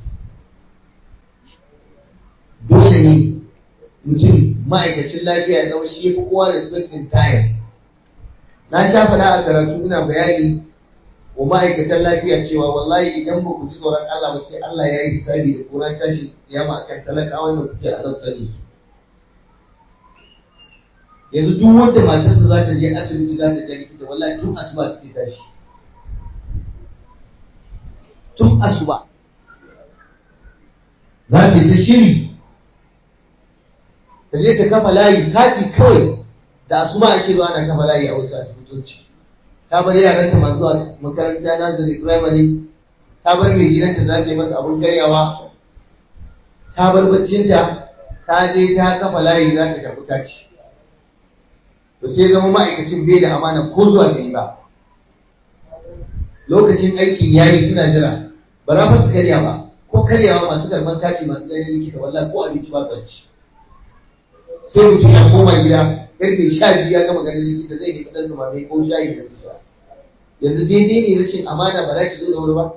Dole ne mutum ma'aikacin lafiya na shi ya fi kowa respecting time. Na sha faɗa a karatu ina bayani wa ma'aikatan lafiya cewa wallahi idan ba ku ji tsoron Allah ba sai Allah ya yi hisabi da kuran tashi kiyama akan talakawan da kuke azabtar da su. Yanzu duk wanda matarsa za ta je asibiti za ta je likita wallahi tun asuba take tashi. Tun asuba za ta ta shiri ta je ta kafa layi kati kawai da asuba ake zuwa ana kafa layi a wasu asibitoci. Ta bar yaranta masu zuwa makaranta nursery primary, ta bar mai gidanta za ta yi masa abin karyawa, ta bar baccinta ta je ta kafa layi za ta karɓi kati. To sai zama ma'aikacin bai da amana ko zuwa bai yi ba. Lokacin aikin yayi suna jira ba za fa su karya ba, ko karyawa masu karɓar kati masu ganin likita wallahi ko abinci ba su ci. Sai mutum ya koma gida karfe 12 ya gama ganin likita zai nemi ɗan dumame ko shayi da zai sha. Yanzu daidai ne rashin amana ba za ki zo da wuri ba?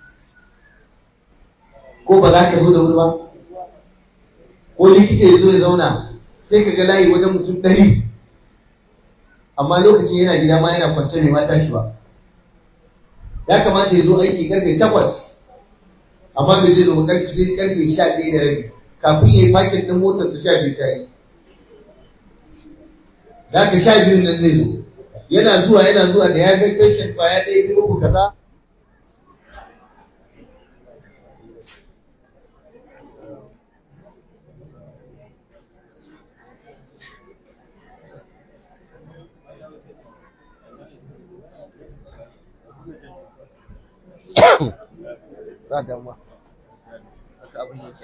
Ko ba za ka zo da wuri ba? Ko likita ya zo ya zauna sai ka ga layi wajen mutum 100, amma lokacin yana gida ma yana kwance ne ma tashi ba. Ya kamata ya zo aiki karfe 8, amma bai zai zo karfe 11:30 kafin ya yi fakin ɗin motarsa 12 ta yi. Da ka 12 nan zai zo. Yana zuwa da ya ga patient ba ya ɗaya biyu uku kaza. Ba damuwa. Haka abin yake.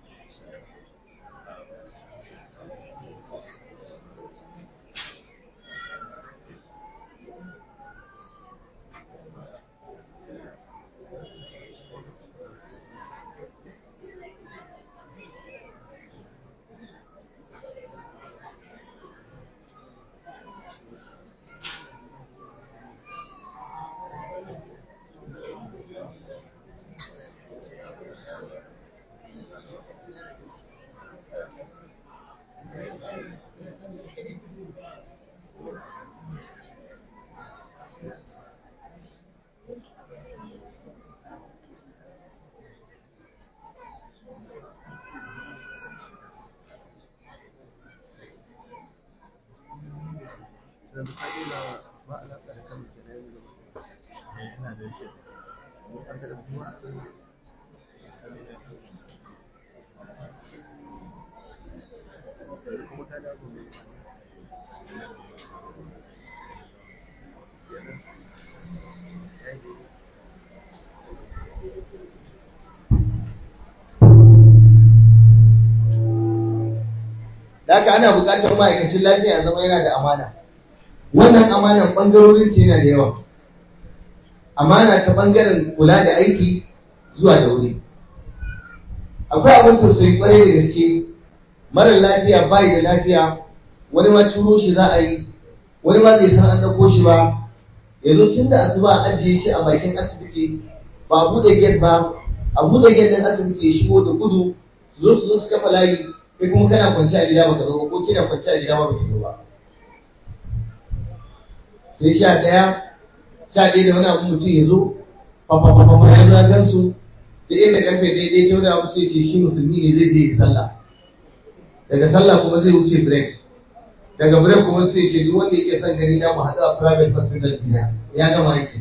yanzu ka daina ba alaƙa da kan ke na yau da ina da shi an da kuma kuma ka da gobe da haka ana buƙatar ma'aikacin lafiya ya zama yana da amana. Wannan amanar ɓangarorin ce yana da yawa. Amana ta ɓangaren kula da aiki zuwa da wuri. Akwai abin tausayi ƙwarai da gaske, marar lafiya bai da lafiya, wani ma turo shi za a yi, wani ma bai san an ɗauko shi ba, yanzu tun da asuba a ajiye shi a bakin asibiti ba a buɗe gate ba, a buɗe gate ɗin asibiti ya shigo da gudu su zo su kafa layi, kai kuma kana kwanci a gida baka zo ko kina kwanci a gida ba baki zo ba. Sai 11 da wani abu mutum ya zo fafafafafa ya zo gan su da inda karfe daidai kyau da abu sai ce shi musulmi ne zai je sallah, daga sallah kuma zai wuce break, daga break kuma sai ce duk wanda yake son gani na mu haɗu a private hospital dina ya gama aiki.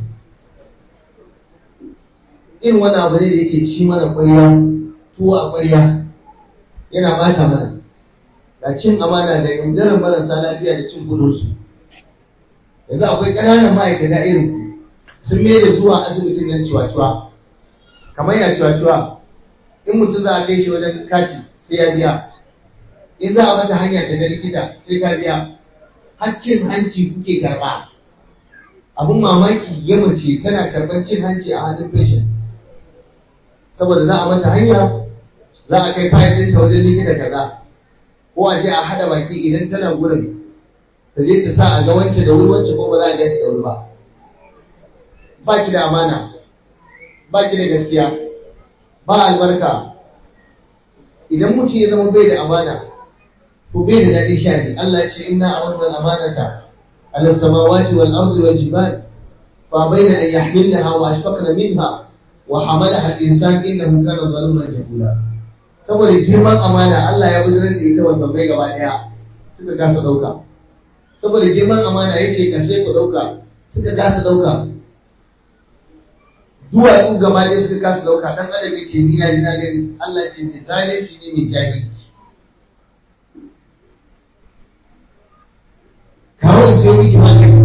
Irin wani abu ne da yake ci mana ƙwarya, tuwo a ƙwarya, yana bata mana da cin amana da yaudarar marasa lafiya da cin gudunsu. Yanzu akwai ƙananan ma'aikata irin sun mai da zuwa asibitin nan ciwa-ciwa, kamar ya ciwa-ciwa in mutum za a kai shi wajen kati sai ya biya, in za a mata hanya ta ga likita sai ka biya, har cin hanci kuke karɓa. Abin mamaki ya mace tana karɓar cin hanci a hannun patient saboda za a mata hanya, za a kai fayil ɗinta wajen likita kaza, ko a je a haɗa baki idan tana gurin ta je ta sa a ga wance da wuri wance ko ba za a ga ta da wuri ba. Ba ki da amana, ba ki da gaskiya, ba albarka. Idan mutum ya zama bai da amana ko bai da daɗin sha'ani, Allah ya ce inna aradna al-amanata ala samawati wal ardi wal jibal fa bayna an yahmilnaha wa ashfaqna minha wa hamalaha al-insan innahu kana zaluman jahula. Saboda girman amana Allah ya bujirar da ita wa sabai gaba daya suka kasa dauka. Saboda girman amana yace ka sai ku dauka suka kasa dauka. Duwatsu gaba daya suka kasa dauka, dan adam yace ni na gani, Allah ya ce mai zalunci ne mai jahilci. siyo miki magani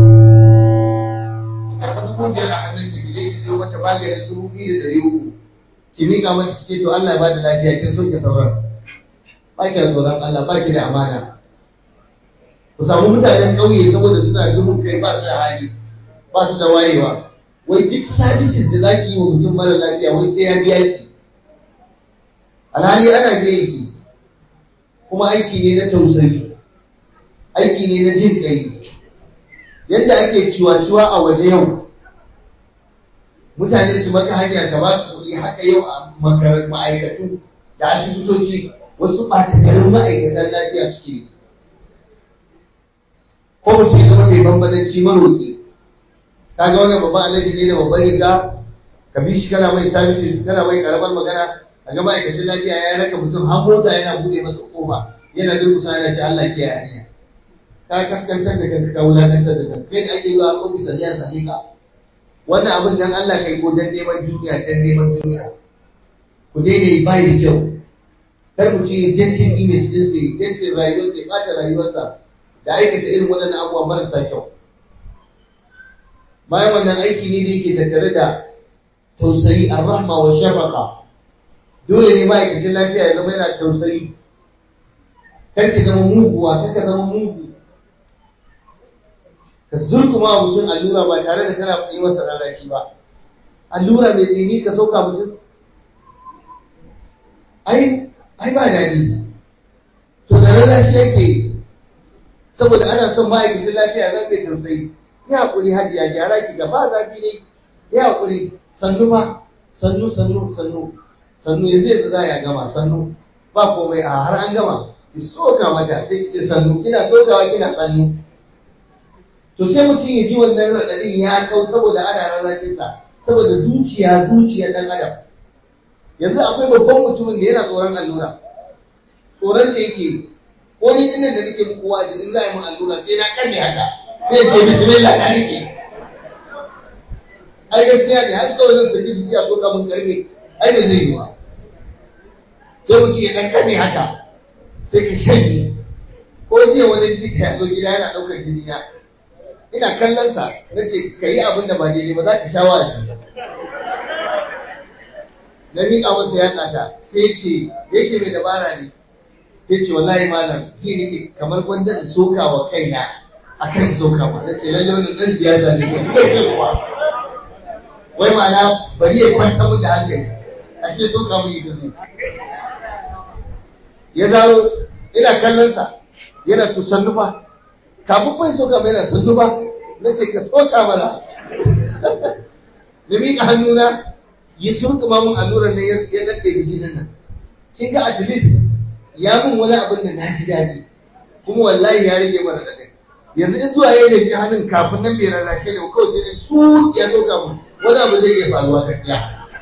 ka dubu biyar a hannun ki je ki siyo mata magani 2,300 ki miƙa mata ki ce to Allah ya bada lafiya kin soke sauran ba ki da tsoron Allah ba ki da amana. Ku samu mutanen ƙauye saboda suna duhun kai ba su da hali ba su da wayewa wai duk services da za ki yi wa mutum mara lafiya wai sai ya biya ki alhali ana biya ki kuma aiki ne na tausayi aiki ne na jin ƙai yadda ake ciwa-ciwa a waje yau mutane su maka hanya ka ba su kuɗi haka yau a ma'aikatu da asibitoci wasu ɓatagarin ma'aikatan lafiya suke ko mutum ya zama mai bambanci maroƙi ka ga wannan babban alaji ne da babban riga ka bi shi kana mai services kana mai karamar magana a ga ma'aikacin lafiya ya raka mutum har mota yana buɗe masa kofa yana durkusa yana ce Allah ke hanya ka kaskantar da kanka ka wulakantar da kanka kai da ake zuwa ofis a jiya sami ka wannan abin dan Allah kai ko dan neman duniya dan neman duniya ku daina yi bai da kyau kar mu ci dentin image din sai dentin rayuwar sai ɓata rayuwarsa da aikata irin waɗannan abubuwa marasa kyau bayan wannan aiki ne da yake tattare da tausayi ar-rahma wa shafaqa dole ne ma'aikacin lafiya ya zama yana tausayi kar ki zama muguwa kar ka zama mugu ka zurkuma mutum allura ba tare da kana yi masa rarrashi ba allura mai tsini ka sauka mutum ai ba daɗi to da rarrashi yake saboda ana son ma'aikacin lafiya zan mai tausayi ya haƙuri hajiya gyara ki gaba zafi ne ya haƙuri sannu ba sannu yanzu za ya gama sannu ba komai a har an gama ki soka mata sai ki ce sannu kina sokawa kina sannu to sai mutum ya ji wannan raɗaɗin ya kau saboda ana rarrakin sa saboda zuciya ɗan adam yanzu akwai babban mutumin da yana tsoron allura tsoron ta yake ko ni din da nake muku wazi in za a yi min allura sai na kanne haka sai ce bismillah na rike ai gaskiya ne har kawai zan saki jiki a soka mun karfe ai da zai yi ba sai mutum ya dan kanne haka sai ka shanye ko jiya wani likita ya zo gida yana ɗaukar jini na ina kallon sa na ce ka yi abin da ba daidai ba za ka sha wa'azi na miƙa masa yatsa ta sai ce yake mai dabara ne ya ce wallahi malam ji nake kamar gwanda in soka wa kaina a kan soka ma na ce lalle wani ɗan siyasa ne ko cikin kuma wai ma'ana bari ya kwanta mu da hankali a ce soka mu yi gudu ya zaro ina kallon sa yana to sannu fa kafin bai soka mai yana sannu fa na ce ka soka mana na miƙa hannuna ya surkuma mun allurar nan ya daɗe jinin nan kin ga at least ya mun wani abin da na ji daɗi kuma wallahi ya rage mara daɗi yanzu in zuwa ya rage hannun kafin nan bai rarrashe ne kawai sai dai su ya doka mun wani abu zai iya faruwa gaskiya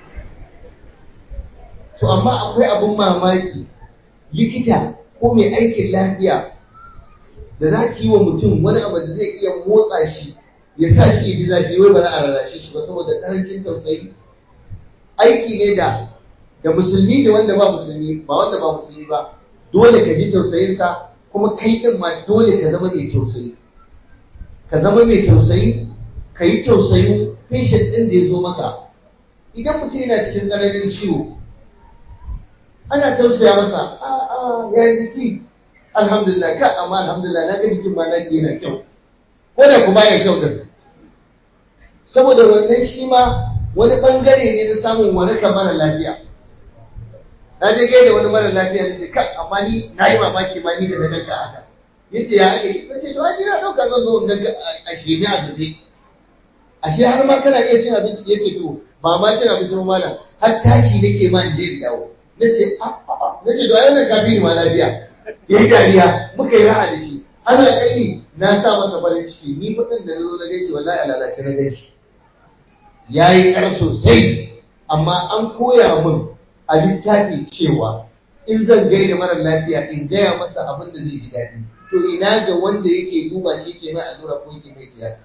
to amma akwai abin mamaki likita ko mai aikin lafiya da za ki yi wa mutum wani abu da zai iya motsa shi ya sa shi ya ji zafi wai ba za a rarrashe shi ba saboda ƙarancin tausayi aiki ne da musulmi da wanda ba musulmi ba wanda ba musulmi ba dole ka ji tausayinsa kuma kai din ma dole ka zama mai tausayi ka zama mai tausayi ka yi tausayin patient din da ya zo maka idan mutum yana cikin tsananin ciwo ana tausaya masa ya yi jiki alhamdulillah ka amma alhamdulillah na ga jikin ma na ke yana kyau ko da kuma ya kyau din saboda wannan shi ma wani bangare ne na samun waraka mara lafiya na je gaida wani mara lafiya ne sai kai amma ni na yi mamaki ma ni da na ganka haka yace ya ake nace to ai na dauka zan zo in ganka a shege a zube ashe har ma kana iya cin abinci yace to ba ma cin abinci ba malam har tashi nake ma in je in dawo nace nace to ai wannan kafi ni ma lafiya yayi dariya muka yi raha da shi Allah kai na sa masa farin ciki ni fadin da nazo na gaishe wallahi alalace na gaishe yayi kar sosai amma an koya min a littafi cewa in zan gaida mara lafiya in gaya masa abin da zai ji daɗi to ina ga wanda yake duba shi ke mai allura ko yake mai tiyata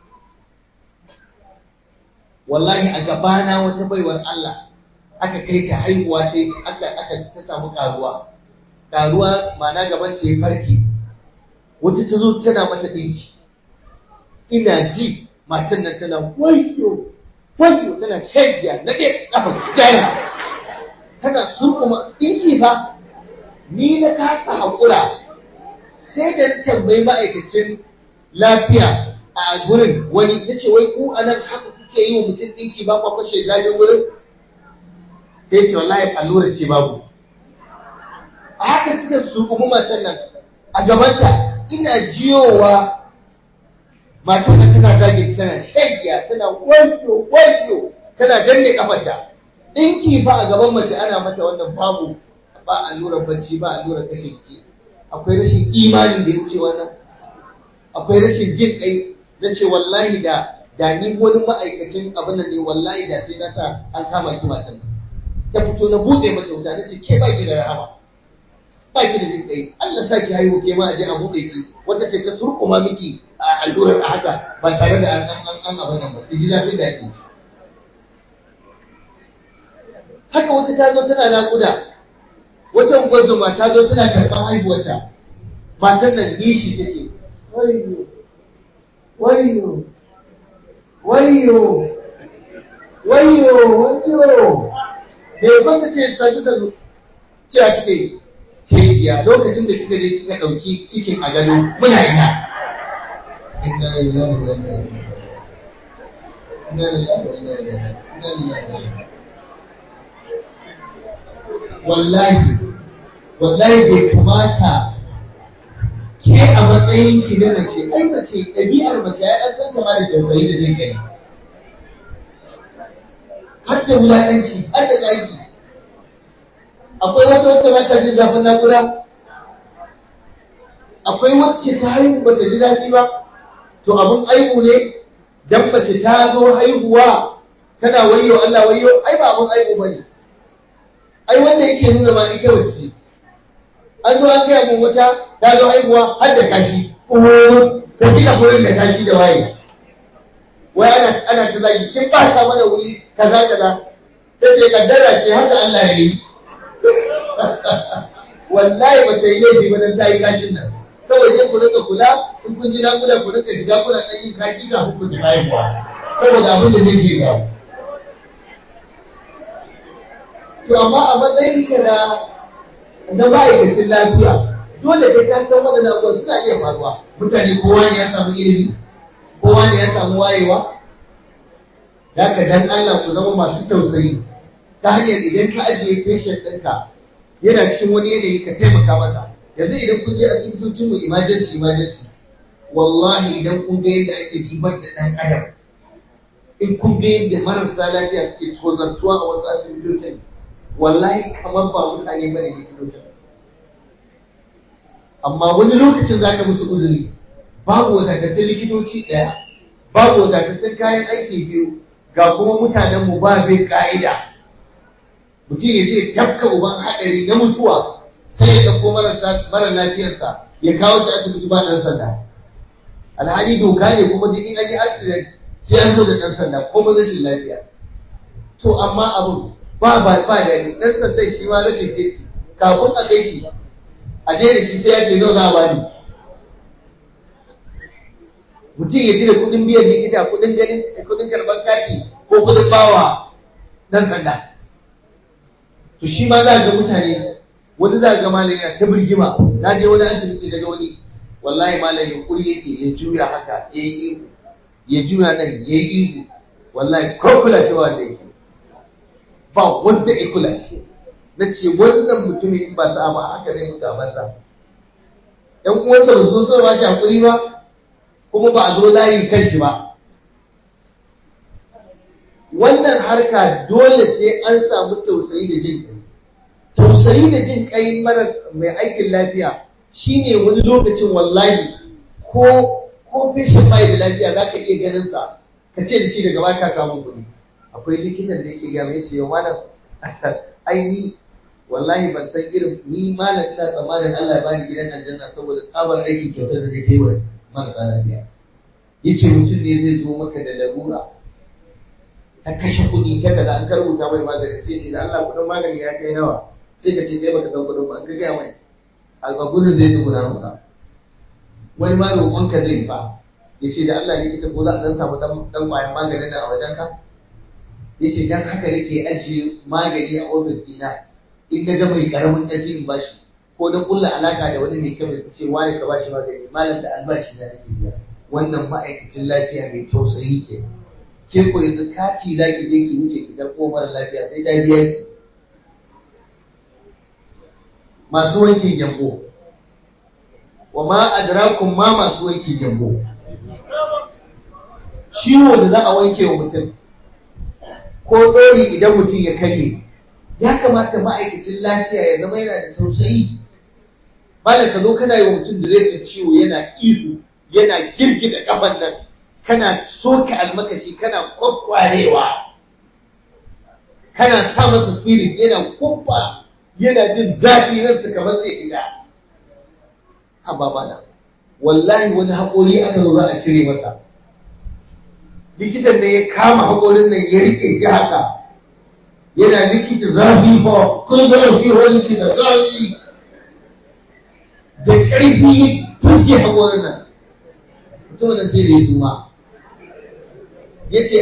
wallahi a gabana wata baiwar Allah aka kai ta haihuwa ce aka ta samu karuwa ma'ana gaban ce farki wata ta zo tana mata ɗinki ina ji matan nan tana wayo tana shagiya na ɗaya ƙafa jaya tana surkuma ɗinki fa. Ni na kasa haƙura sai da na tambayi ma'aikacin lafiya a gurin wani ya ce wai ku a nan haka kuke yi wa mutum ɗinki ba kwa fashe zafin wurin sai ce wallahi allura ce babu. A haka suka surkuma matan nan a gabanta ina jiyowa matan nan tana zage tana shagiya tana wayo tana danne kafarta. Ɗinki fa a gaban mace ana mata wannan babu, ba allurar bacci ba allurar kashe jiki. Akwai rashin imani da ya wuce wannan, akwai rashin jin kai. Na ce wallahi da ni wani ma'aikacin abin nan ne wallahi da sai na sa an kama ki matan nan. Ta fito na buɗe mata wuta na ce ke ba ki da rahama, ba ki da jin kai. Allah sa ki haihu ke ma a je a buɗe ki, wata ce ta surkuma miki a allurar a haka ba tare da an abin nan ba, ki ji zafi da ki. Haka wata ta zo tana naƙuda, wata ungozoma ta zo tana karɓar haihuwarta, matan nan nishi take wayo da ya kwanta ce sanu cewa take ke iya lokacin da kika je kika ɗauki cikin a gado muna ina. Inna lillahi wa inna ilaihi wallahi bai kamata ke a matsayin ki na mace, ai mace ɗabi'ar mace ya ɗan san kama da tausayi da jin kai, har da wulaƙanci har da zaki. Akwai wata ba ta jin zafin naƙuda, akwai wacce ta haihu ba ta ji zafi ba. To abin aihu ne dan mace ta zo haihuwa tana wayo Allah wayo, ai ba abin aihu ba ne. Ai wanda yake nuna ma ita wacce an zo an kai mun wata ta zo haihuwa har da kashi ta cika gurin da kashi da waye, wai ana ta zagi kin ba ta mana wuri kaza ta ce kaddara ce haka Allah ya yi. Wallahi ba ta yi laifi ba dan ta yi kashin nan, kawai dai ku rinka kula in kun ji naƙuda ku rinka shiga kuna ɗan yin kashi kafin ku ji haihuwa saboda abin da zai je ga. To amma a matsayin ka na ma'aikacin lafiya dole kai ka san waɗannan abubuwan suna iya faruwa. Mutane kowa ne ya samu ilimi, kowa ne ya samu wayewa. Haka dan Allah ku zama masu tausayi ta hanyar idan ka ajiye patient ɗinka yana cikin wani yanayi ka taimaka masa. Yanzu idan kun je asibitocin mu emergency wallahi idan kun ga yadda ake zubar da ɗan adam, in kun ga yadda marasa lafiya suke tozartuwa a wasu asibitocin, wallahi kamar ba mutane bane likitocin. Amma wani lokacin zaka musu uzuri, babu wadatattun likitoci ɗaya, babu wadatattun kayan aiki biyu, ga kuma mutanen mu ba bin ka'ida. Mutum ya je tafka uban haɗari na mutuwa sai ya ɗauko mara lafiyarsa ya kawo shi asibiti ba ɗan sanda. Alhali doka ne kuma duk in an yi accident sai an zo da ɗan sanda ko rashin lafiya. To amma abin ba da ɗan sandan shi ma rashin kirki, kafin a kai shi a je da shi sai ya ce za a bani. Mutum ya ji da kuɗin biyan likita, kuɗin ganin, kuɗin karɓar kati ko kuɗin bawa ɗan sanda. To shi ma za ga mutane, wani za ga malam yana ta birgima. Na je wani asibiti daga wani, wallahi malam yunkuri yake ya juya haka ya yi ihu, ya juya nan ya yi ihu, wallahi ko kula shi wanda yake ba wanda ya kula shi. Na ce wannan mutumin in ba sa ba haka zai mutu a banza. ‘Yan uwansa ba su so ba shi hakuri ba, kuma ba a zo layi kan shi ba. Wannan harka dole sai an samu tausayi da jin kai. Tausayi da jin kai mai aikin lafiya shine wani lokacin wallahi ko patient bai da lafiya za ka iya ganin sa ka ce da shi daga baka kamun kuɗi. Akwai likitan da yake gaya mai ce yau malam ai ni wallahi ban san irin ni malam ina tsammanin Allah ya bani gidan aljanna saboda tsabar aikin kyautar da kake wa marasa lafiya. Yace mutum ne zai zo maka da larura ta kashe kuɗi ta kaza an karbuta mai magani sai ce da Allah kuɗin magani ya kai nawa sai ka ce kai baka san kuɗin ba an ka gaya mai a gudun zai dubuna maka wani ma roƙonka zai fa ya ce da Allah likita ko za a dan samu dan kwayan maganin da a wajenka ya ce dan haka nake ajiye magani a ofis ɗina in na ga mai karamin ƙarfi in bashi ko na kulla alaka da wani mai kyau da ce wani ka bashi magani malam da albashi na nake biya wannan ma'aikacin lafiya mai tausayi ke ko yanzu kati za ki je ki wuce ki ɗauko mara lafiya sai ta biya ki. Masu wankin gyambo wa ma adrakum ma masu wankin gyambo, ciwo da za a wanke wa mutum ko ɗori idan mutum ya karye ya kamata ma'aikacin lafiya ya zama yana da tausayi. Malam ka zo kana yi wa mutum da zai ciwo yana ihu yana girgida kafan nan kana soka almakashi kana kwakwarewa kana sa masa spirit yana kumfa yana jin zafi ransa kamar zai fita. Haba bana wallahi wani haƙori aka zo za a cire masa, likitan da ya kama haƙorin nan ya rike shi haka yana likita zafi ba kun zafi wani likita zafi da ƙarfi fuske haƙorin nan mutum da sai da ya suma ya ce